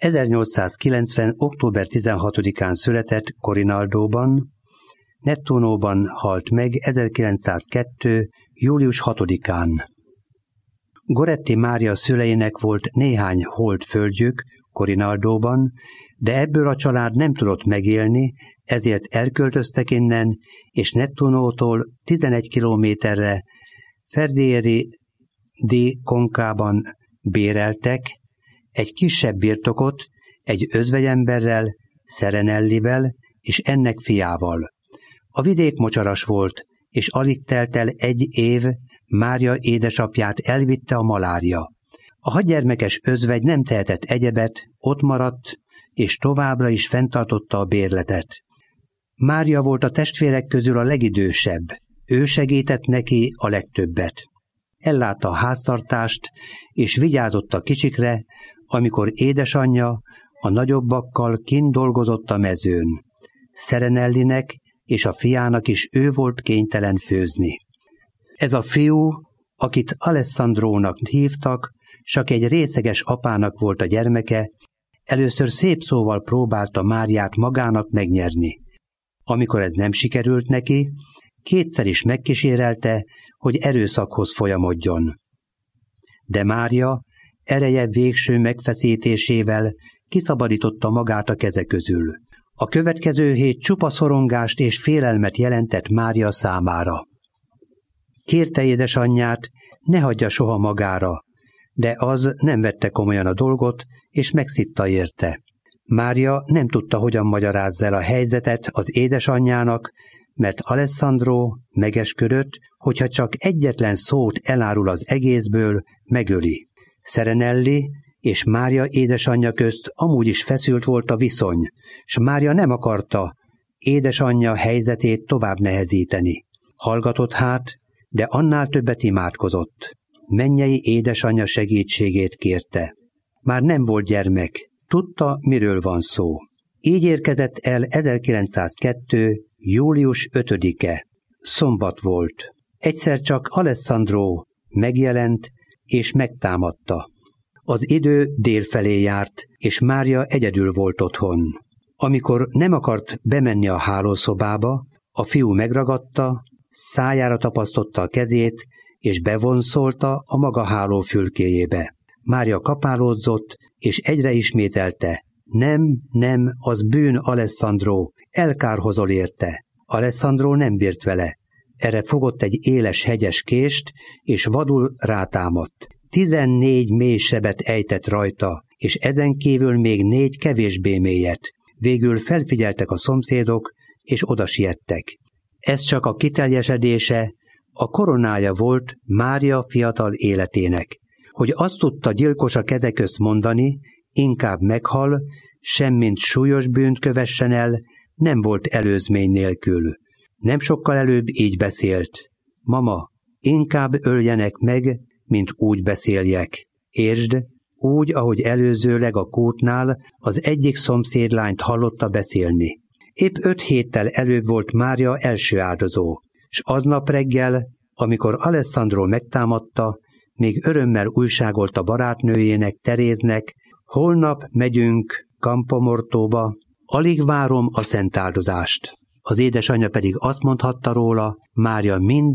1890. október 16-án született Corinaldóban, Nettunóban halt meg 1902. július 6-án. Goretti Mária szüleinek volt néhány holdföldjük Corinaldóban, de ebből a család nem tudott megélni, ezért elköltöztek innen, és Nettunótól 11 kilométerre Ferdieri di Concában béreltek egy kisebb birtokot egy özvegyemberrel, Serenellivel és ennek fiával. A vidék mocsaras volt, és alig telt el 1 év, Mária édesapját elvitte a malária. A 6 gyermekes özvegy nem tehetett egyebet, ott maradt, és továbbra is fenntartotta a bérletet. Mária volt a testvérek közül a legidősebb, ő segített neki a legtöbbet. Ellátta a háztartást, és vigyázott a kicsikre, amikor édesanyja a nagyobbakkal kint dolgozott a mezőn. Serenellinek és a fiának is ő volt kénytelen főzni. Ez a fiú, akit Alessandrónak hívtak, csak egy részeges apának volt a gyermeke, először szép szóval próbálta Máriát magának megnyerni. Amikor ez nem sikerült neki, 2-szer is megkísérelte, hogy erőszakhoz folyamodjon. De Mária ereje végső megfeszítésével kiszabadította magát a keze közül. A következő hét csupa szorongást és félelmet jelentett Mária számára. Kérte édesanyját, ne hagyja soha magára, de az nem vette komolyan a dolgot, és megszitta érte. Mária nem tudta, hogyan magyarázza el a helyzetet az édesanyjának, mert Alessandro megesküdött, hogyha csak egyetlen szót elárul az egészből, megöli. Serenelli és Mária édesanyja közt amúgy is feszült volt a viszony, s Mária nem akarta édesanyja helyzetét tovább nehezíteni. Hallgatott hát, de annál többet imádkozott. Mennyei édesanyja segítségét kérte. Már nem volt gyermek, tudta, miről van szó. Így érkezett el 1902. július 5-e. Szombat volt. Egyszer csak Alessandro megjelent és megtámadta. Az idő dél felé járt, és Mária egyedül volt otthon. Amikor nem akart bemenni a hálószobába, a fiú megragadta, szájára tapasztotta a kezét, és bevonszolta a maga hálófülkéjébe. Mária kapálódzott, és egyre ismételte: nem, az bűn, Alessandro, elkárhozol érte. Alessandro nem bírt vele. Erre fogott egy éles hegyes kést, és vadul rátámadt. 14 mély sebet ejtett rajta, és ezen kívül még 4 kevésbé mélyet. Végül felfigyeltek a szomszédok, és oda siettek. Ez csak a kiteljesedése, a koronája volt Mária fiatal életének. Hogy azt tudta gyilkos a keze közt mondani, inkább meghal, semmint súlyos bűnt kövessen el, nem volt előzmény nélkül. Nem sokkal előbb így beszélt: mama, inkább öljenek meg, mint úgy beszéljek. Értsd, úgy, ahogy előzőleg a kútnál az egyik szomszédlányt hallotta beszélni. Épp 5 héttel előbb volt Mária első áldozó, s aznap reggel, amikor Alessandro megtámadta, még örömmel újságolt a barátnőjének, Teréznek: holnap megyünk Campomortóba, alig várom a szentáldozást. Az édesanyja pedig azt mondhatta róla: Mária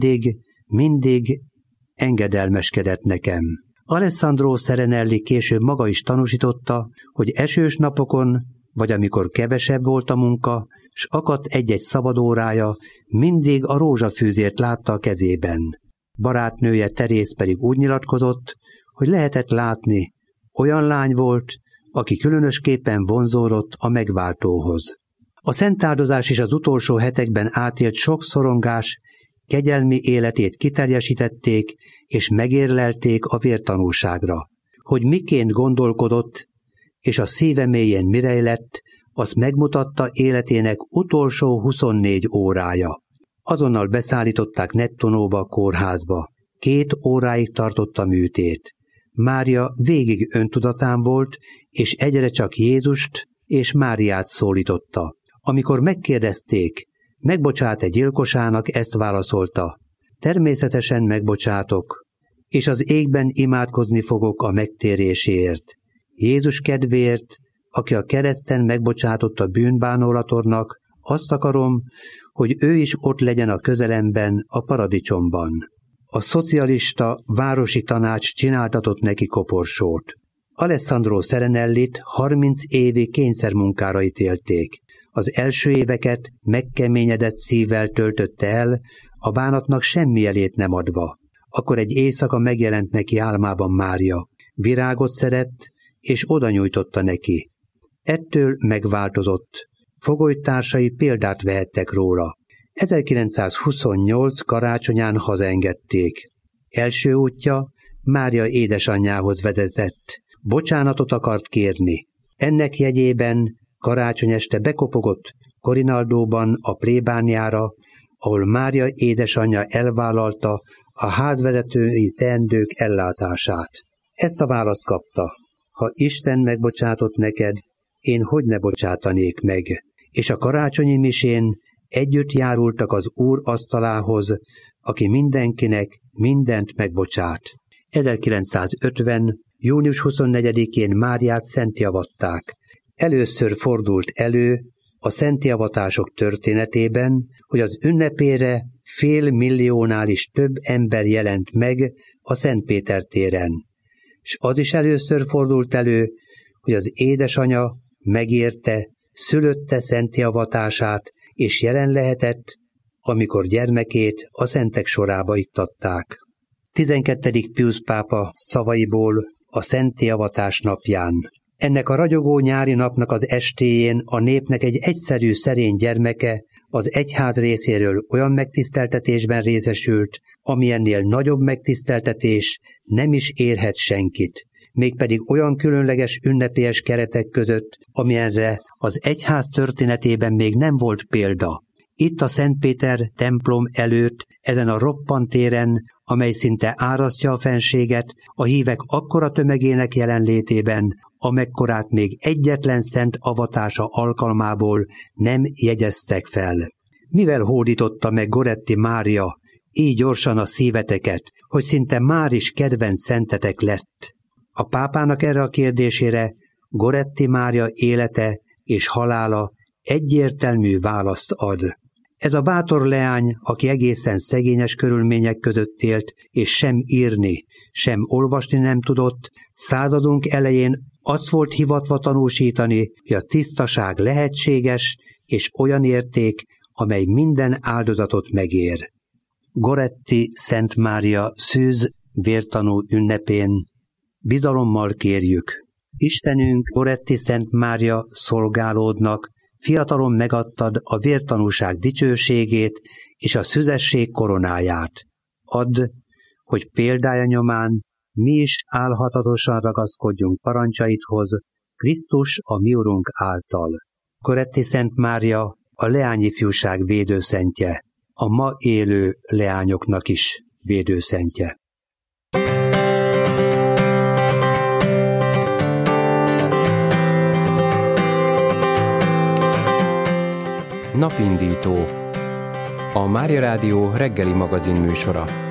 mindig engedelmeskedett nekem. Alessandro Serenelli később maga is tanúsította, hogy esős napokon, vagy amikor kevesebb volt a munka, s akadt egy-egy szabadórája, mindig a rózsafűzért látta a kezében. Barátnője Teréz pedig úgy nyilatkozott, hogy lehetett látni, olyan lány volt, aki különösképpen vonzódott a megváltóhoz. A szentáldozás és az utolsó hetekben átélt sok szorongás kegyelmi életét kiteljesítették és megérlelték a vértanúságra. Hogy miként gondolkodott, és a szíve mélyén mi rejlett, azt megmutatta életének utolsó 24 órája. Azonnal beszállították Nettunóba, kórházba. 2 óráig tartott a műtét. Mária végig öntudatán volt, és egyre csak Jézust és Máriát szólította. Amikor megkérdezték, megbocsát-e gyilkosának, ezt válaszolta: természetesen megbocsátok, és az égben imádkozni fogok a megtéréséért. Jézus kedvéért aki a kereszten megbocsátott a bűnbánólatornak, azt akarom, hogy ő is ott legyen a közelemben, a paradicsomban. A szocialista városi tanács csináltatott neki koporsót. Alessandro Serenellit 30 évi kényszermunkára ítélték. Az első éveket megkeményedett szívvel töltötte el, a bánatnak semmi jelét nem adva. Akkor egy éjszaka megjelent neki álmában Mária. Virágot szedett, és oda nyújtotta neki. Ettől megváltozott. Fogolytársai példát vehettek róla. 1928 karácsonyán hazaengedték. Első útja Mária édesanyjához vezetett. Bocsánatot akart kérni. Ennek jegyében karácsony este bekopogott Corinaldóban a plébániára, ahol Mária édesanyja elvállalta a házvezetői teendők ellátását. Ezt a választ kapta: ha Isten megbocsátott neked, én hogy ne bocsátanék meg? És a karácsonyi misén együtt járultak az Úr asztalához, aki mindenkinek mindent megbocsát. 1950. június 24-én Máriát szentjavatták. Először fordult elő a szentjavatások történetében, hogy az ünnepére 500 000-nál is több ember jelent meg a Szent Péter téren. S az is először fordult elő, hogy az édesanya megérte szülötte szentjavatását, és jelen lehetett, amikor gyermekét a szentek sorába ittatták. 12. Piusz pápa szavaiból a szentjavatás napján. Ennek a ragyogó nyári napnak az estéjén a népnek egy egyszerű, szerény gyermeke az egyház részéről olyan megtiszteltetésben részesült, amilyennél nagyobb megtiszteltetés nem is érhet senkit, mégpedig olyan különleges ünnepélyes keretek között, amilyenre az egyház történetében még nem volt példa. Itt a Szent Péter templom előtt, ezen a roppant téren, amely szinte árasztja a fenséget, a hívek akkora tömegének jelenlétében, amekkorát még egyetlen szent avatása alkalmából nem jegyeztek fel. Mivel hódította meg Goretti Mária így gyorsan a szíveteket, hogy szinte már is kedvenc szentetek lett? A pápának erre a kérdésére Goretti Mária élete és halála egyértelmű választ ad. Ez a bátor leány, aki egészen szegényes körülmények között élt, és sem írni, sem olvasni nem tudott, századunk elején azt volt hivatva tanúsítani, hogy a tisztaság lehetséges, és olyan érték, amely minden áldozatot megér. Goretti Szent Mária szűz vértanú ünnepén bizalommal kérjük: Istenünk, Goretti Szent Mária szolgálódnak, fiatalon megadtad a vértanúság dicsőségét és a szüzesség koronáját. Add, hogy példája nyomán mi is álhatatosan ragaszkodjunk parancsaidhoz, Krisztus a mi Urunk által. Goretti Szent Mária a leányifjúság védőszentje, a ma élő leányoknak is védőszentje. Napindító. A Mária Rádió reggeli magazin műsora.